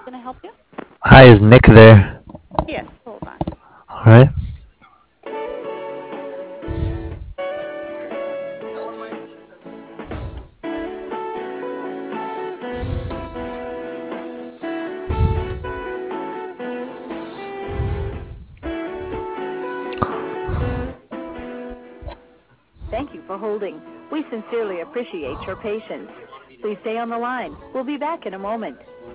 can I help you? Hi, is Nick there? Yes, hold on. All right. Thank you for holding. We sincerely appreciate your patience. Please stay on the line. We'll be back in a moment.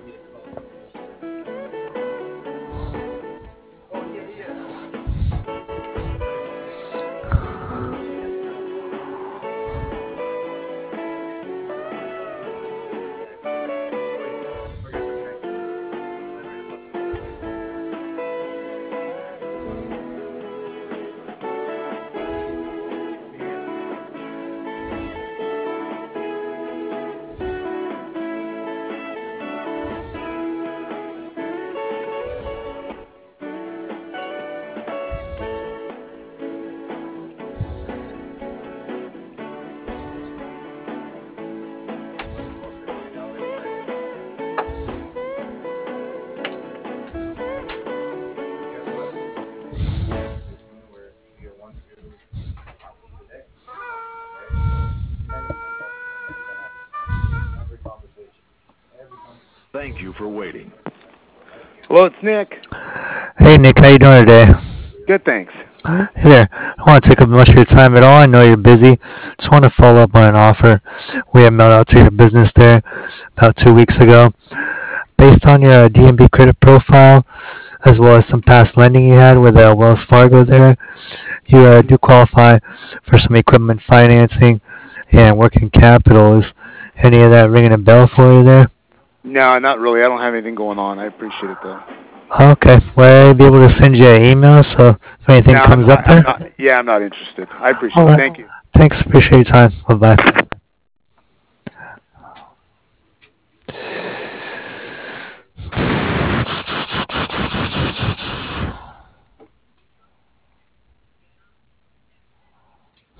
Thank you for waiting. Hello, it's Nick. Hey, Nick, how you doing today? Good, thanks. Hey there. I don't want to take up much of your time at all. I know you're busy. Just want to follow up on an offer we had mailed out to your business there about 2 weeks ago. Based on your DNB credit profile, as well as some past lending you had with Wells Fargo there, you do qualify for some equipment financing and working capital. Is any of that ringing a bell for you there? No, not really. I don't have anything going on. I appreciate it though. Okay. Will I be able to send you an email so if anything No, comes up I'm there? not. Yeah, I'm not interested. I appreciate All it. right. Thank you. Thanks. Appreciate your time. Bye bye.